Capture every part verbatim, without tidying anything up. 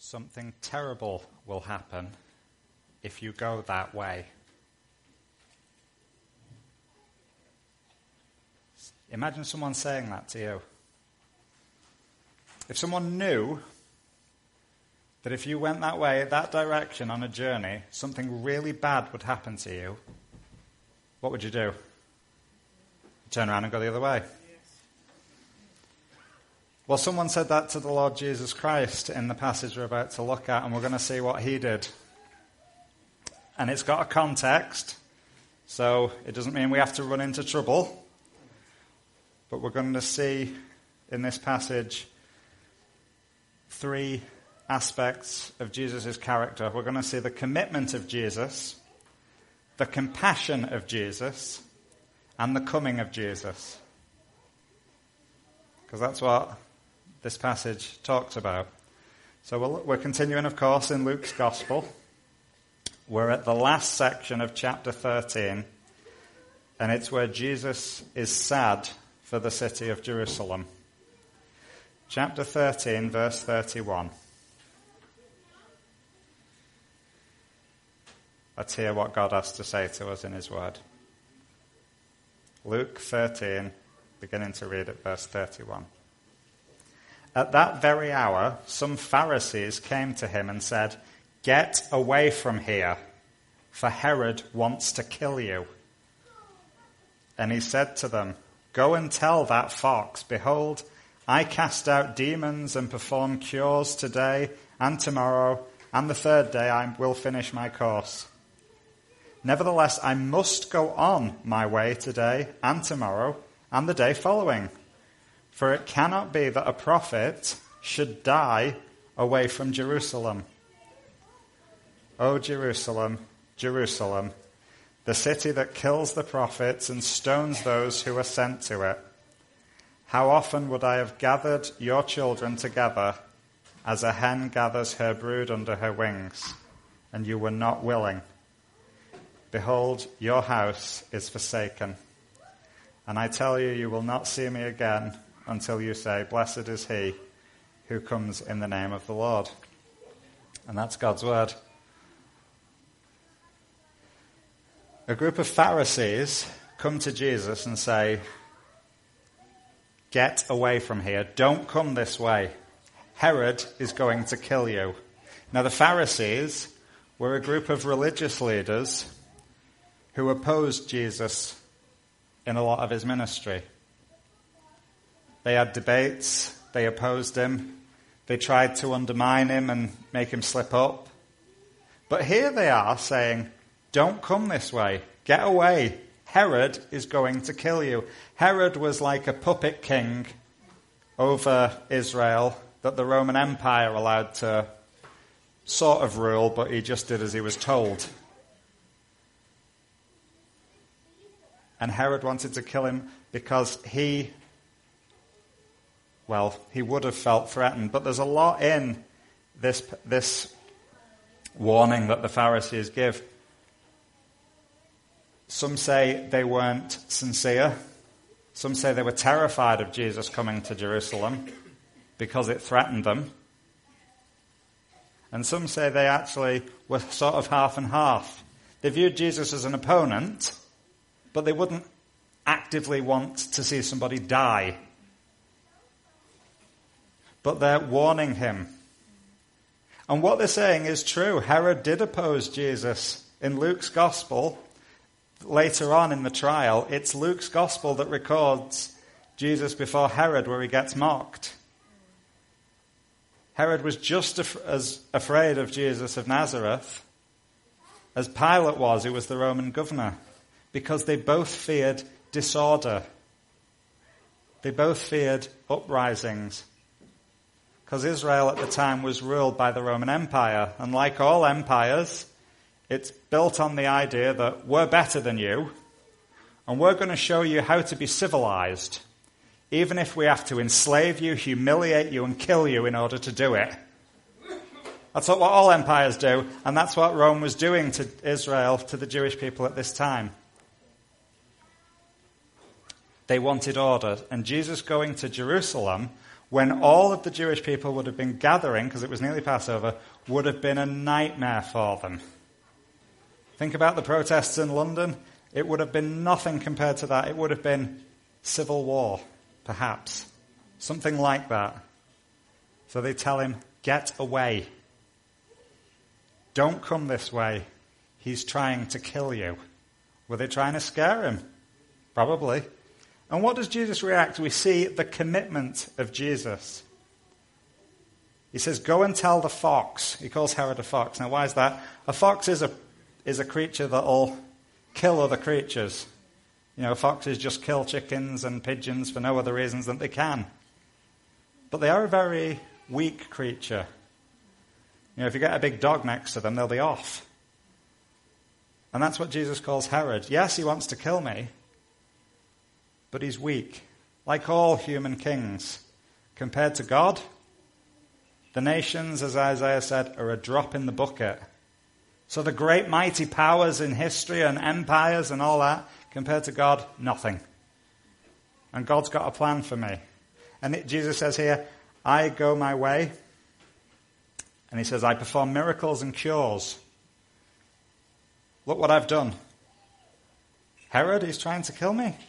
something terrible will happen if you go that way. Imagine someone saying that to you. If someone knew that if you went that way, that direction on a journey, something really bad would happen to you, what would you do? Turn around and go the other way. Well, someone said that to the Lord Jesus Christ in the passage we're about to look at, and we're going to see what he did. And it's got a context, so it doesn't mean we have to run into trouble. But we're going to see in this passage three aspects of Jesus' character. We're going to see the commitment of Jesus, the compassion of Jesus, and the coming of Jesus. Because that's what this passage talks about. So we're, we're continuing, of course, in Luke's Gospel. We're at the last section of chapter thirteen, and it's where Jesus is sad for the city of Jerusalem. Chapter thirteen, verse thirty-one. Let's hear what God has to say to us in his word. Luke thirteen, beginning to read at verse thirty-one. At that very hour, some Pharisees came to him and said, "Get away from here, for Herod wants to kill you." And he said to them, "Go and tell that fox, behold, I cast out demons and perform cures today and tomorrow, and the third day I will finish my course. Nevertheless, I must go on my way today and tomorrow and the day following. For it cannot be that a prophet should die away from Jerusalem. O Jerusalem, Jerusalem, the city that kills the prophets and stones those who are sent to it. How often would I have gathered your children together as a hen gathers her brood under her wings, and you were not willing. Behold, your house is forsaken. And I tell you, you will not see me again until you say, blessed is he who comes in the name of the Lord." And that's God's word. A group of Pharisees come to Jesus and say, "Get away from here. Don't come this way. Herod is going to kill you." Now, the Pharisees were a group of religious leaders who opposed Jesus in a lot of his ministry. They had debates, they opposed him, they tried to undermine him and make him slip up. But here they are saying, "Don't come this way, get away. Herod is going to kill you." Herod was like a puppet king over Israel that the Roman Empire allowed to sort of rule, but he just did as he was told. And Herod wanted to kill him because he, well, he would have felt threatened. But there's a lot in this, this warning that the Pharisees give. Some say they weren't sincere. Some say they were terrified of Jesus coming to Jerusalem because it threatened them. And some say they actually were sort of half and half. They viewed Jesus as an opponent, but they wouldn't actively want to see somebody die. But they're warning him. And what they're saying is true. Herod did oppose Jesus. In Luke's Gospel, later on in the trial, it's Luke's Gospel that records Jesus before Herod, where he gets mocked. Herod was just af- as afraid of Jesus of Nazareth as Pilate was, who was the Roman governor, because they both feared disorder. They both feared uprisings. Because Israel at the time was ruled by the Roman Empire. And like all empires, it's built on the idea that we're better than you, and we're going to show you how to be civilized, even if we have to enslave you, humiliate you, and kill you in order to do it. That's what all empires do, and that's what Rome was doing to Israel, to the Jewish people at this time. They wanted order, and Jesus going to Jerusalem when all of the Jewish people would have been gathering, because it was nearly Passover, would have been a nightmare for them. Think about the protests in London. It would have been nothing compared to that. It would have been civil war, perhaps. Something like that. So they tell him, get away. Don't come this way. He's trying to kill you. Were they trying to scare him? Probably. And what does Jesus react? We see the commitment of Jesus. He says, go and tell the fox. He calls Herod a fox. Now, why is that? A fox is a is a creature that will kill other creatures. You know, foxes just kill chickens and pigeons for no other reasons than they can. But they are a very weak creature. You know, if you get a big dog next to them, they'll be off. And that's what Jesus calls Herod. Yes, he wants to kill me, but he's weak, like all human kings. Compared to God, the nations, as Isaiah said, are a drop in the bucket. So the great mighty powers in history and empires and all that, compared to God, nothing. And God's got a plan for me. And it, Jesus says here, I go my way. And he says, I perform miracles and cures. Look what I've done. Herod, he's trying to kill me.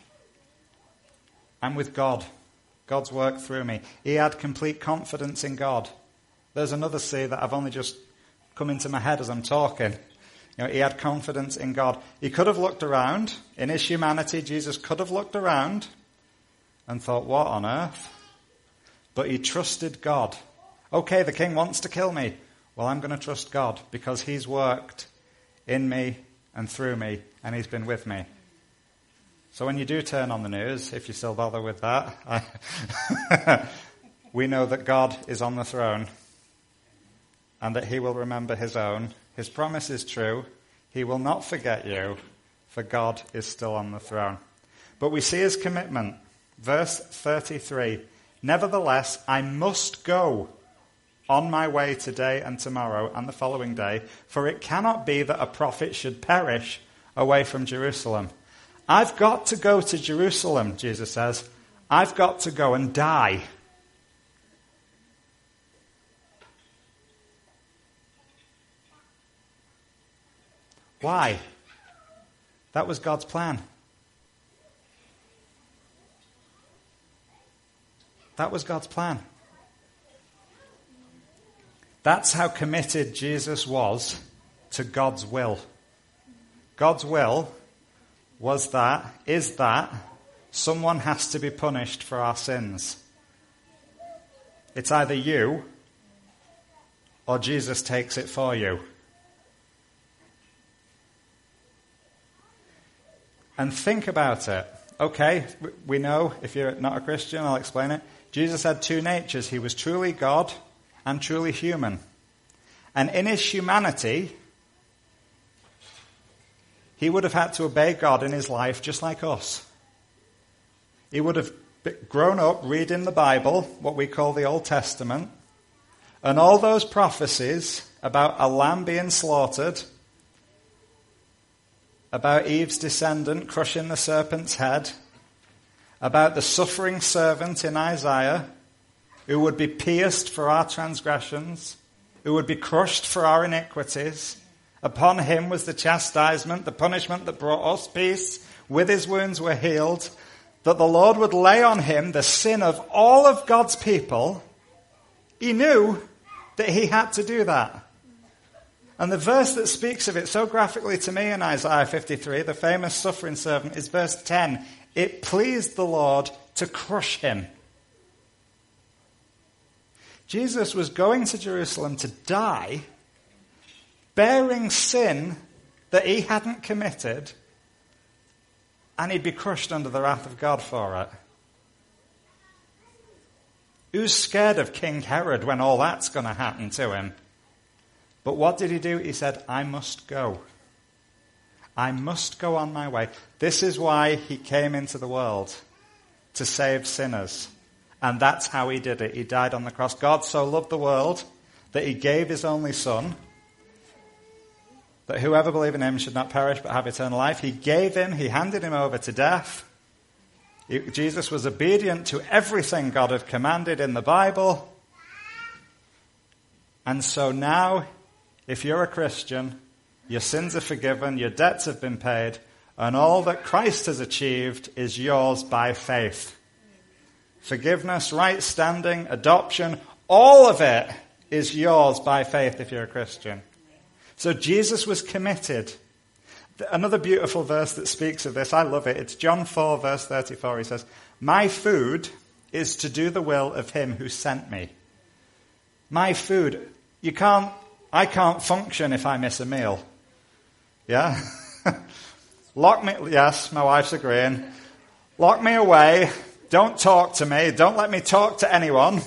I'm with God. God's work through me. He had complete confidence in God. There's another C that I've only just come into my head as I'm talking. You know, he had confidence in God. He could have looked around. In his humanity, Jesus could have looked around and thought, what on earth? But he trusted God. Okay, the king wants to kill me. Well, I'm going to trust God because he's worked in me and through me, and he's been with me. So when you do turn on the news, if you still bother with that, I we know that God is on the throne and that he will remember his own. His promise is true. He will not forget you, for God is still on the throne. But we see his commitment. Verse thirty-three, nevertheless, I must go on my way today and tomorrow and the following day, for it cannot be that a prophet should perish away from Jerusalem. I've got to go to Jerusalem, Jesus says. I've got to go and die. Why? That was God's plan. That was God's plan. That's how committed Jesus was to God's will. God's will was that, is that, someone has to be punished for our sins. It's either you or Jesus takes it for you. And think about it. Okay, we know, if you're not a Christian, I'll explain it. Jesus had two natures. He was truly God and truly human. And in his humanity, he would have had to obey God in his life just like us. He would have grown up reading the Bible, what we call the Old Testament, and all those prophecies about a lamb being slaughtered, about Eve's descendant crushing the serpent's head, about the suffering servant in Isaiah, who would be pierced for our transgressions, who would be crushed for our iniquities. Upon him was the chastisement, the punishment that brought us peace. With his wounds we're healed. That the Lord would lay on him the sin of all of God's people. He knew that he had to do that. And the verse that speaks of it so graphically to me in Isaiah fifty-three, the famous suffering servant, is verse ten. It pleased the Lord to crush him. Jesus was going to Jerusalem to die, bearing sin that he hadn't committed, and he'd be crushed under the wrath of God for it. Who's scared of King Herod when all that's going to happen to him? But what did he do? He said, I must go. I must go on my way. This is why he came into the world, to save sinners. And that's how he did it. He died on the cross. God so loved the world that he gave his only son, that whoever believes in him should not perish but have eternal life. He gave him, he handed him over to death. He, Jesus was obedient to everything God had commanded in the Bible. And so now, if you're a Christian, your sins are forgiven, your debts have been paid, and all that Christ has achieved is yours by faith. Forgiveness, right standing, adoption, all of it is yours by faith if you're a Christian. So Jesus was committed. Another beautiful verse that speaks of this, I love it. It's John four, verse thirty-four. He says, "My food is to do the will of him who sent me." My food. You can't, I can't function if I miss a meal. Yeah? Lock me, yes, my wife's agreeing. Lock me away. Don't talk to me. Don't let me talk to anyone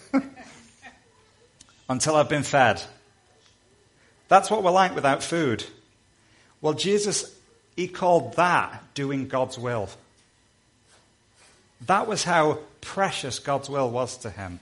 until I've been fed. That's what we're like without food. Well, Jesus, he called that doing God's will. That was how precious God's will was to him.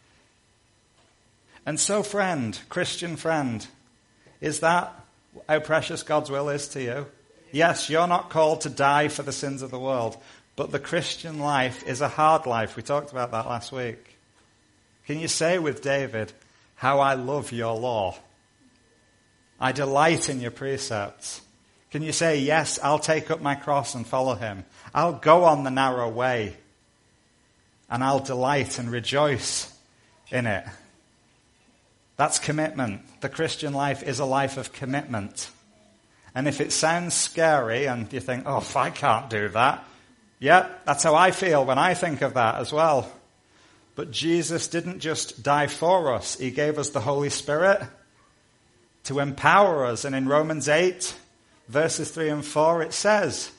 And so, friend, Christian friend, is that how precious God's will is to you? Yes, you're not called to die for the sins of the world, but the Christian life is a hard life. We talked about that last week. Can you say with David, "How I love your law. I delight in your precepts"? Can you say, "Yes, I'll take up my cross and follow him. I'll go on the narrow way, and I'll delight and rejoice in it"? That's commitment. The Christian life is a life of commitment. And if it sounds scary and you think, "Oh, I can't do that," yeah, that's how I feel when I think of that as well. But Jesus didn't just die for us. He gave us the Holy Spirit to empower us. And in Romans eight, verses three and four, it says,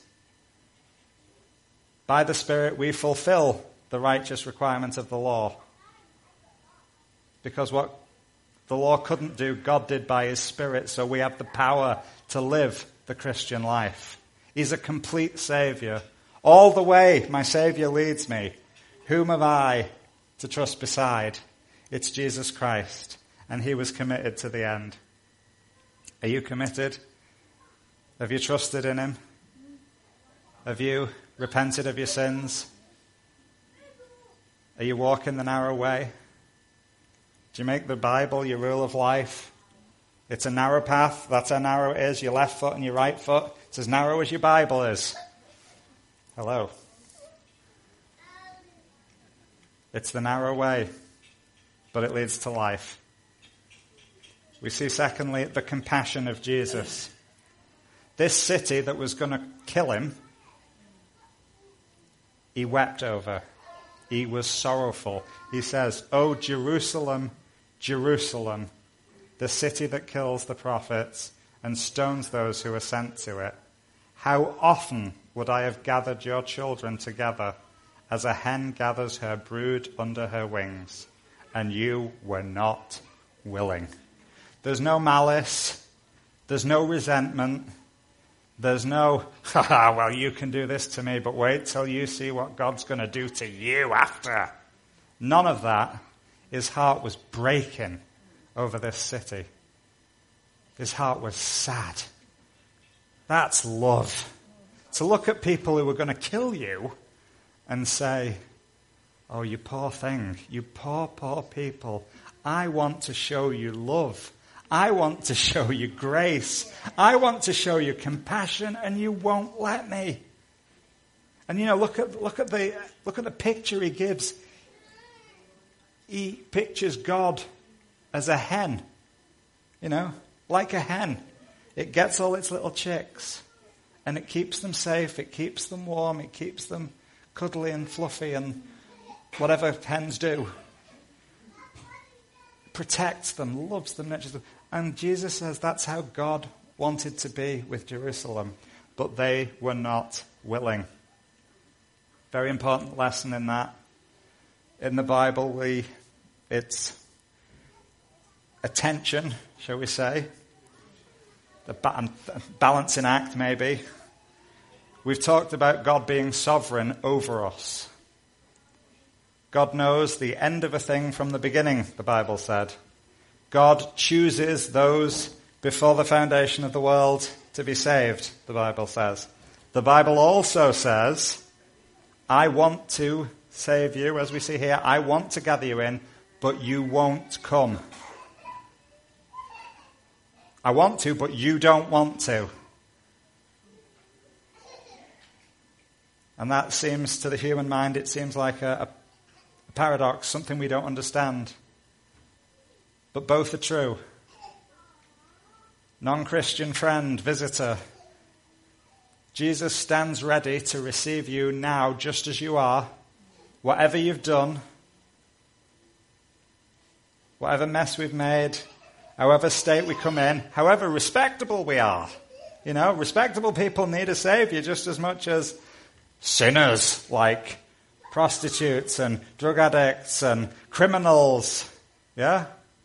"By the Spirit we fulfill the righteous requirements of the law." Because what the law couldn't do, God did by his Spirit, so we have the power to live the Christian life. He's a complete Savior. All the way my Savior leads me. Whom have I to trust beside? It's Jesus Christ, and he was committed to the end. Are you committed? Have you trusted in him? Have you repented of your sins? Are you walking the narrow way? Do you make the Bible your rule of life? It's a narrow path. That's how narrow it is. Your left foot and your right foot. It's as narrow as your Bible is. Hello. It's the narrow way, but it leads to life. We see, secondly, the compassion of Jesus. This city that was going to kill him, he wept over. He was sorrowful. He says, "O Jerusalem, Jerusalem, the city that kills the prophets and stones those who are sent to it. How often would I have gathered your children together as a hen gathers her brood under her wings, and you were not willing." There's no malice. There's no resentment. There's no, "Haha, well, you can do this to me, but wait till you see what God's going to do to you after." None of that. His heart was breaking over this city. His heart was sad. That's love. To look at people who were going to kill you and say, "Oh, you poor thing, you poor, poor people. I want to show you love. I want to show you grace. I want to show you compassion, and you won't let me." And you know, look at look at the look at the picture he gives. He pictures God as a hen, you know, like a hen. It gets all its little chicks, and it keeps them safe. It keeps them warm. It keeps them cuddly and fluffy, and whatever hens do. Protects them, loves them, nurtures them. And Jesus says that's how God wanted to be with Jerusalem, but they were not willing. Very important lesson in that. In the Bible, we it's a tension, shall we say, a ba- balancing act maybe. We've talked about God being sovereign over us. God knows the end of a thing from the beginning, the Bible said. God chooses those before the foundation of the world to be saved, the Bible says. The Bible also says, I want to save you, as we see here. I want to gather you in, but you won't come. I want to, but you don't want to. And that seems, to the human mind, it seems like a, a paradox, something we don't understand. But both are true. Non-Christian friend, visitor, Jesus stands ready to receive you now just as you are, whatever you've done, whatever mess we've made, however state we come in, however respectable we are. You know, respectable people need a savior just as much as sinners like prostitutes and drug addicts and criminals. Yeah?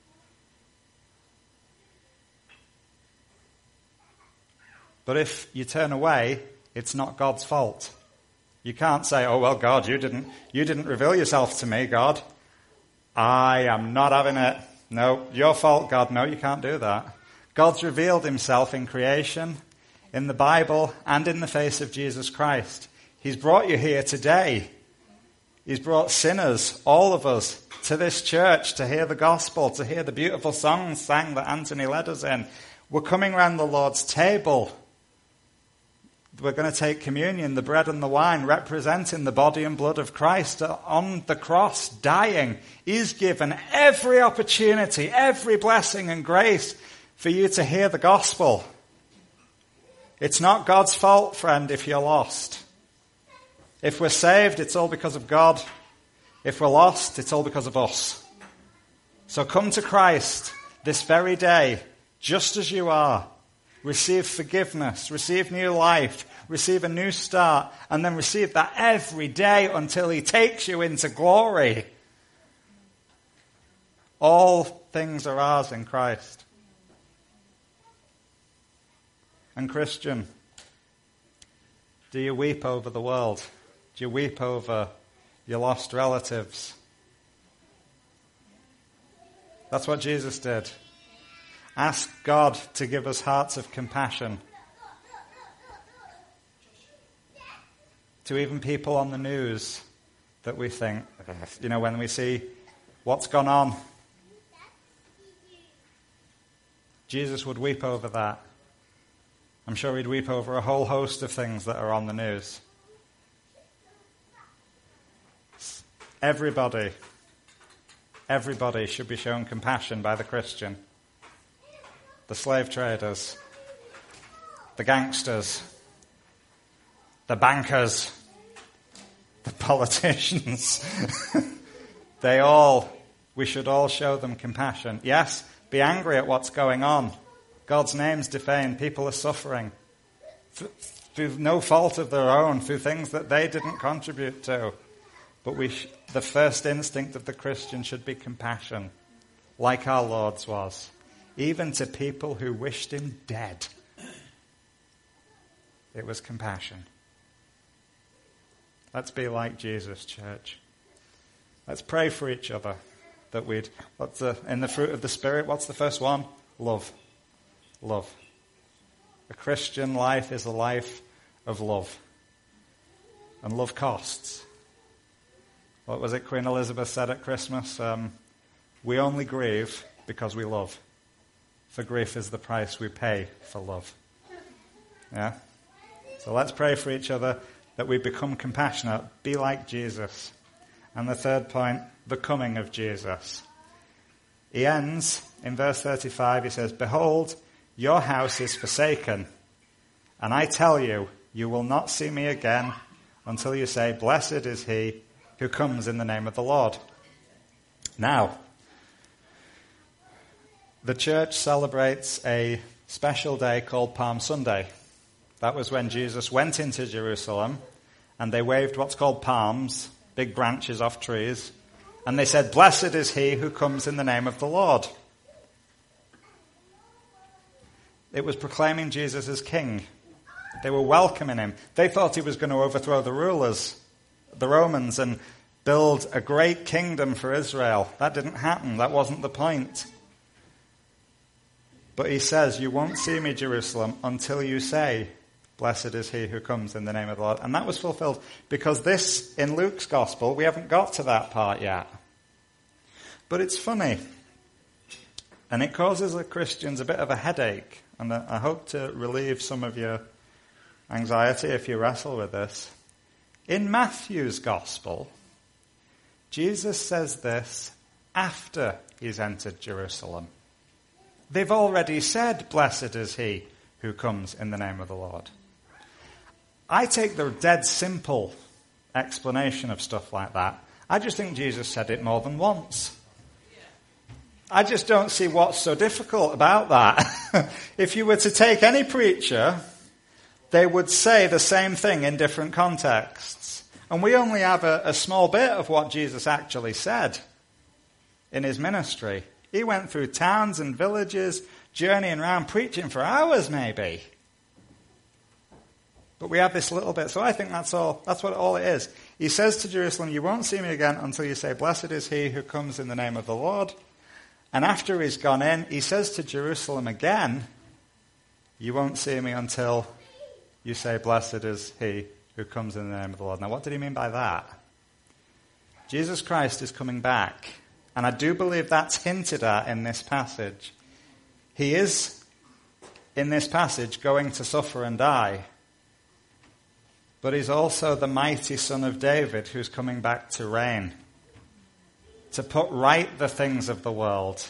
But if you turn away, it's not God's fault. You can't say, oh, well, God, you didn't, you didn't reveal yourself to me, God. I am not having it. No, your fault, God. No, you can't do that. God's revealed himself in creation, in the Bible, and in the face of Jesus Christ. He's brought you here today. He's brought sinners, all of us, to this church to hear the gospel, to hear the beautiful songs sang that Anthony led us in. We're coming around the Lord's table. We're going to take communion, the bread and the wine, representing the body and blood of Christ on the cross, dying. He's given every opportunity, every blessing and grace for you to hear the gospel. It's not God's fault, friend, if you're lost. If we're saved, it's all because of God. If we're lost, it's all because of us. So come to Christ this very day, just as you are. Receive forgiveness, receive new life, receive a new start, and then receive that every day until he takes you into glory. All things are ours in Christ. And Christian, do you weep over the world? Do you weep over your lost relatives? That's what Jesus did. Ask God to give us hearts of compassion to even people on the news that we think, you know, when we see what's gone on, Jesus would weep over that. I'm sure he'd weep over a whole host of things that are on the news. Everybody, everybody should be shown compassion by the Christian. The slave traders, the gangsters, the bankers, the politicians. They all, we should all show them compassion. Yes, be angry at what's going on. God's name's defamed. People are suffering through no fault of their own, through things that they didn't contribute to. But we, sh- the first instinct of the Christian should be compassion, like our Lord's was. Even to people who wished him dead. It was compassion. Let's be like Jesus, church. Let's pray for each other. That we'd, what's the, in the fruit of the Spirit, what's the first one? Love. Love. A Christian life is a life of love. And love costs. What was it Queen Elizabeth said at Christmas? Um, we only grieve because we love. For grief is the price we pay for love. Yeah? So let's pray for each other that we become compassionate, be like Jesus. And the third point, the coming of Jesus. He ends in verse thirty-five, he says, behold, your house is forsaken, and I tell you, you will not see me again until you say, blessed is he who comes in the name of the Lord. Now, the church celebrates a special day called Palm Sunday. That was when Jesus went into Jerusalem and they waved what's called palms, big branches off trees, and they said, blessed is he who comes in the name of the Lord. It was proclaiming Jesus as king. They were welcoming him. They thought he was going to overthrow the rulers, the Romans, and build a great kingdom for Israel. That didn't happen. That wasn't the point. But he says, you won't see me, Jerusalem, until you say, Blessed is he who comes in the name of the Lord. And that was fulfilled because this, in Luke's gospel, we haven't got to that part yet. But it's funny. And it causes the Christians a bit of a headache. And I hope to relieve some of your anxiety if you wrestle with this. In Matthew's gospel, Jesus says this after he's entered Jerusalem. They've already said, blessed is he who comes in the name of the Lord. I take the dead simple explanation of stuff like that. I just think Jesus said it more than once. I just don't see what's so difficult about that. If you were to take any preacher, they would say the same thing in different contexts. And we only have a, a small bit of what Jesus actually said in his ministry. He went through towns and villages, journeying around, preaching for hours maybe. But we have this little bit, so I think that's all. That's what all it is. He says to Jerusalem, you won't see me again until you say, blessed is he who comes in the name of the Lord. And after he's gone in, he says to Jerusalem again, you won't see me until you say, blessed is he who comes in the name of the Lord. Now, what did he mean by that? Jesus Christ is coming back. And I do believe that's hinted at in this passage. He is, in this passage, going to suffer and die. But he's also the mighty Son of David who's coming back to reign, to put right the things of the world,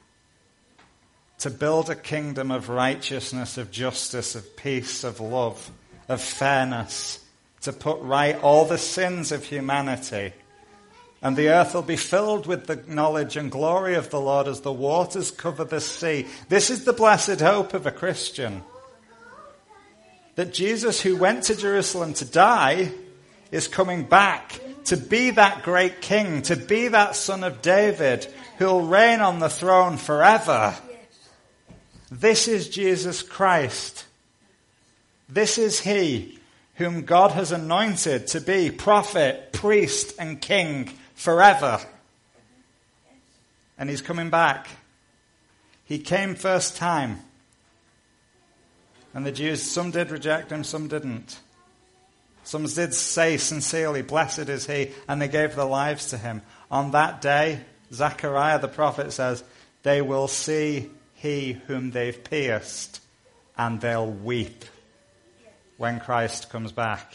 to build a kingdom of righteousness, of justice, of peace, of love, of fairness, to put right all the sins of humanity. And the earth will be filled with the knowledge and glory of the Lord as the waters cover the sea. This is the blessed hope of a Christian. That Jesus, who went to Jerusalem to die, is coming back to be that great king, to be that Son of David, who'll reign on the throne forever. This is Jesus Christ. This is he whom God has anointed to be prophet, priest, and king forever. And he's coming back. He came first time. And the Jews, some did reject him, some didn't. Some did say sincerely, blessed is he, and they gave their lives to him. On that day, Zechariah the prophet says, they will see he whom they've pierced, and they'll weep when Christ comes back.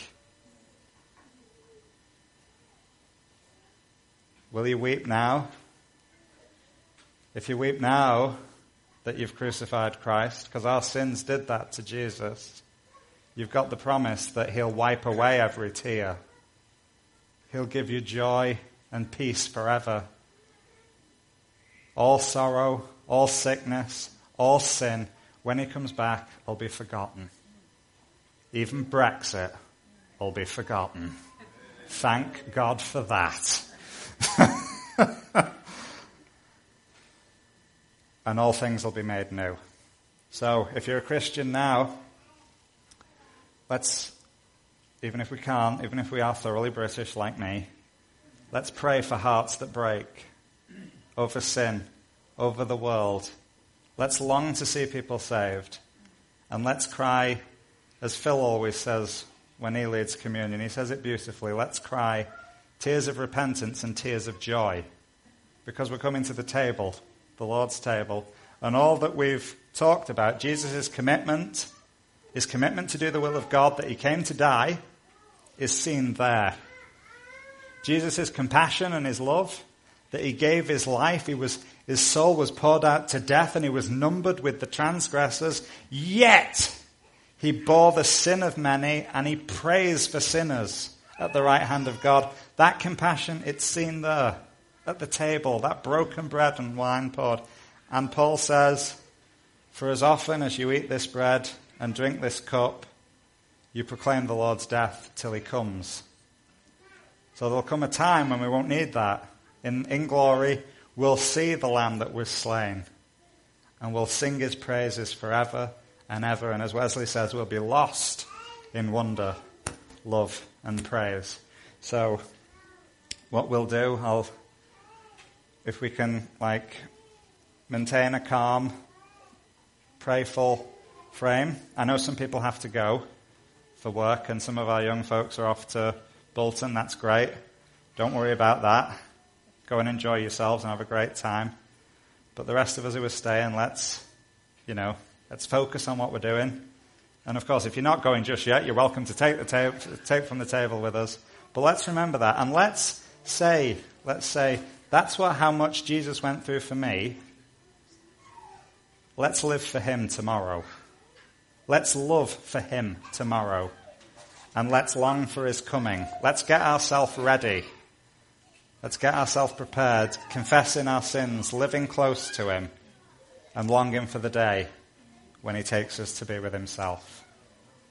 Will you weep now? If you weep now that you've crucified Christ, because our sins did that to Jesus, you've got the promise that he'll wipe away every tear. He'll give you joy and peace forever. All sorrow, all sickness, all sin, when he comes back, will be forgotten. Even Brexit will be forgotten. Thank God for that. And all things will be made new. So, if you're a Christian now, let's, even if we can't, even if we are thoroughly British like me, let's pray for hearts that break over sin, over the world. Let's long to see people saved. And let's cry, as Phil always says when he leads communion, he says it beautifully, let's cry tears of repentance and tears of joy. Because we're coming to the table, the Lord's table, and all that we've talked about, Jesus' commitment, his commitment to do the will of God, that he came to die, is seen there. Jesus' compassion and his love, that he gave his life, he was, his soul was poured out to death and he was numbered with the transgressors, yet he bore the sin of many and he prays for sinners at the right hand of God. That compassion, it's seen there at the table, that broken bread and wine poured. And Paul says, for as often as you eat this bread and drink this cup, you proclaim the Lord's death till he comes. So there'll come a time when we won't need that. In, in glory, we'll see the Lamb that was slain. And we'll sing his praises forever and ever. And as Wesley says, we'll be lost in wonder, love, and praise. So what we'll do, I'll... If we can, like, maintain a calm, prayerful frame. I know some people have to go, for work, and some of our young folks are off to Bolton. That's great. Don't worry about that. Go and enjoy yourselves and have a great time. But the rest of us who are staying, let's, you know, let's focus on what we're doing. And of course, if you're not going just yet, you're welcome to take the tape, take from the table with us. But let's remember that, and let's say, let's say, that's what how much Jesus went through for me. Let's live for him tomorrow. Let's love for him tomorrow. And let's long for his coming. Let's get ourselves ready. Let's get ourselves prepared, confessing our sins, living close to him, and longing for the day when he takes us to be with himself.